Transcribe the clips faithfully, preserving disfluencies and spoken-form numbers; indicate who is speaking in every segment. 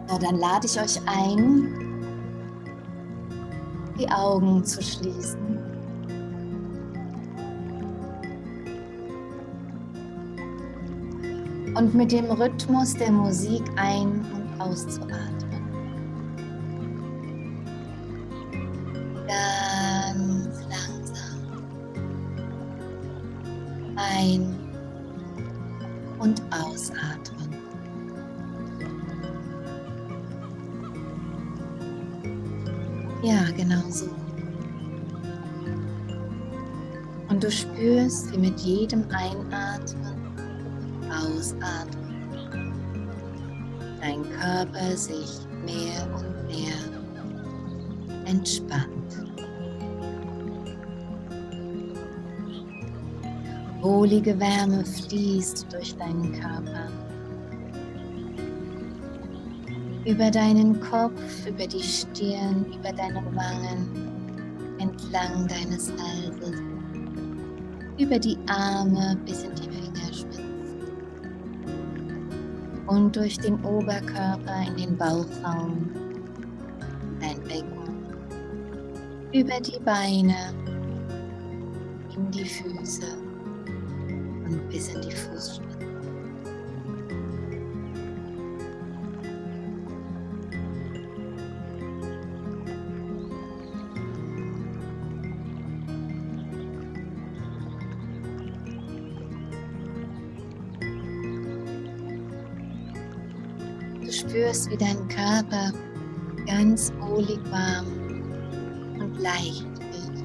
Speaker 1: So, dann lade ich euch ein, die Augen zu schließen. Und mit dem Rhythmus der Musik ein- und auszuatmen. Ganz langsam. Ein- und ausatmen. Ja, genau so. Und du spürst, wie mit jedem Einatmen, Ausatmen dein Körper sich mehr und mehr entspannt. Wohlige Wärme fließt durch deinen Körper. Über deinen Kopf, über die Stirn, über deine Wangen, entlang deines Halses, über die Arme bis in die Fingerspitzen und durch den Oberkörper in den Bauchraum, dein Becken, über die Beine, in die Füße und bis in die Fußspitzen. Du spürst, wie dein Körper ganz wohlig warm und leicht wird.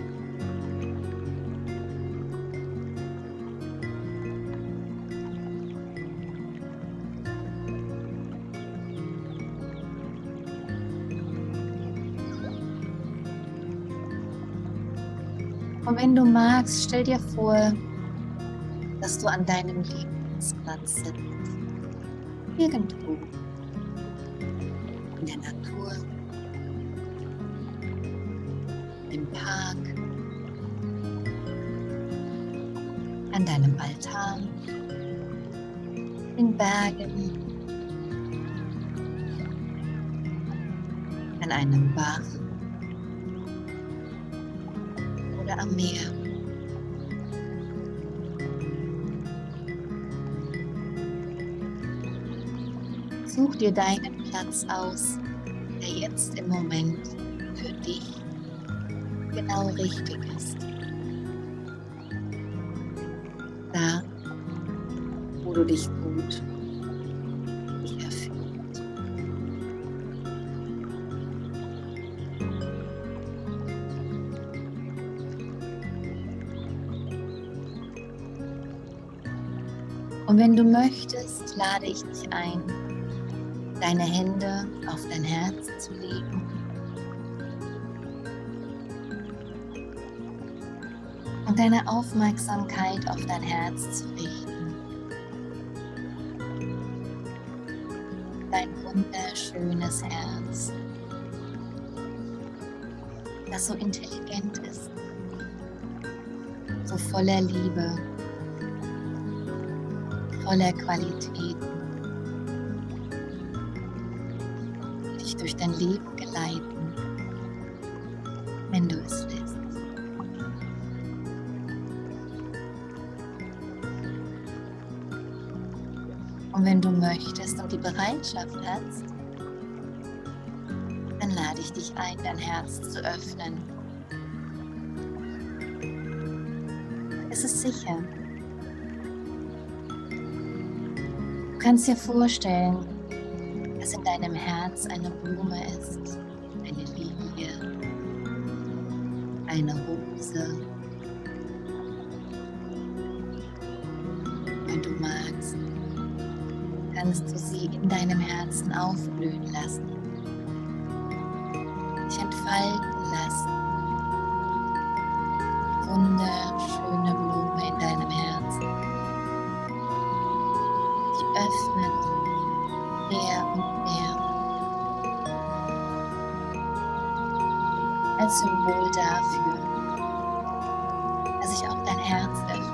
Speaker 1: Und wenn du magst, stell dir vor, dass du an deinem Lieblingsplatz sitzt. Irgendwo in der Natur, im Park, an deinem Altan, in Bergen, an einem Bach oder am Meer. Such dir deinen Platz aus, der jetzt im Moment für dich genau richtig ist. Da, wo du dich gut sicher fühlst. Und wenn du möchtest, lade ich dich ein, deine Hände auf dein Herz zu legen und deine Aufmerksamkeit auf dein Herz zu richten. Dein wunderschönes Herz, das so intelligent ist, so voller Liebe, voller Qualitäten, die dich durch dein Leben geleiten, wenn du es lässt. Und wenn du möchtest und die Bereitschaft hast, dann lade ich dich ein, dein Herz zu öffnen. Es ist sicher. Du kannst dir vorstellen, dass in deinem Herz eine Blume ist, eine Lilie, eine Rose. Wenn du magst, kannst du sie in deinem Herzen aufblühen lassen, dich entfalten lassen. Wunderschöne Blume in deinem Herzen, die öffnet mehr und mehr, als Symbol dafür, dass sich auch dein Herz öffnet.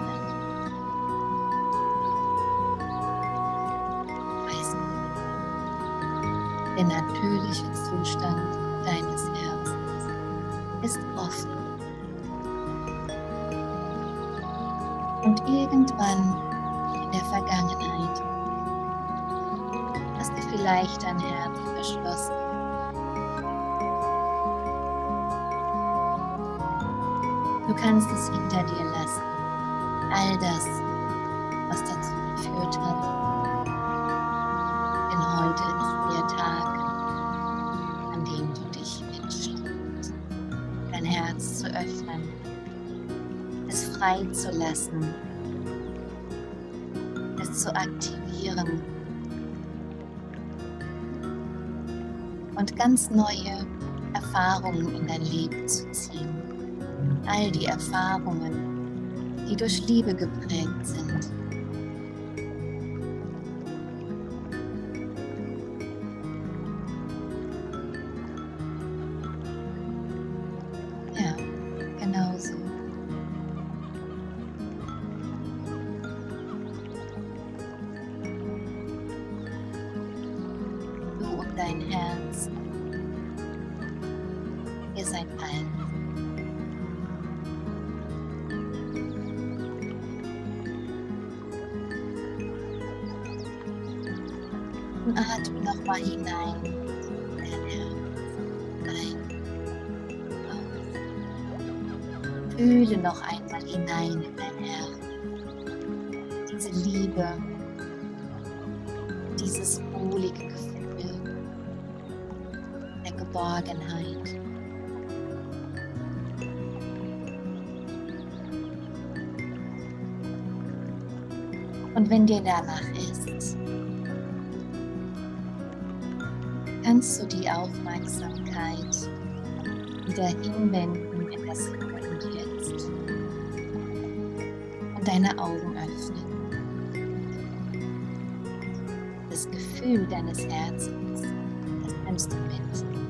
Speaker 1: Weißt du, Der natürliche Zustand deines Herzens ist offen. Und irgendwann in der Vergangenheit hast du vielleicht dein Herz verschlossen. Du kannst es hinter dir lassen. All das, was dazu geführt hat. Denn heute ist der Tag, an dem du dich entschließt, dein Herz zu öffnen, es frei zu lassen, es zu aktivieren und ganz neue Erfahrungen in dein Leben zu ziehen. All die Erfahrungen, die durch Liebe geprägt sind. Ja, genau so. Du und dein Herz, ihr seid eins. Und atme nochmal hinein in dein Herz. Ein, aus. Fühle noch einmal hinein in dein Herz. Diese Liebe, dieses wohlige Gefühl der Geborgenheit. Und wenn dir danach ist, kannst du die Aufmerksamkeit wieder hinwenden in das Hier und Jetzt und deine Augen öffnen. Das Gefühl deines Herzens, das nimmst du mit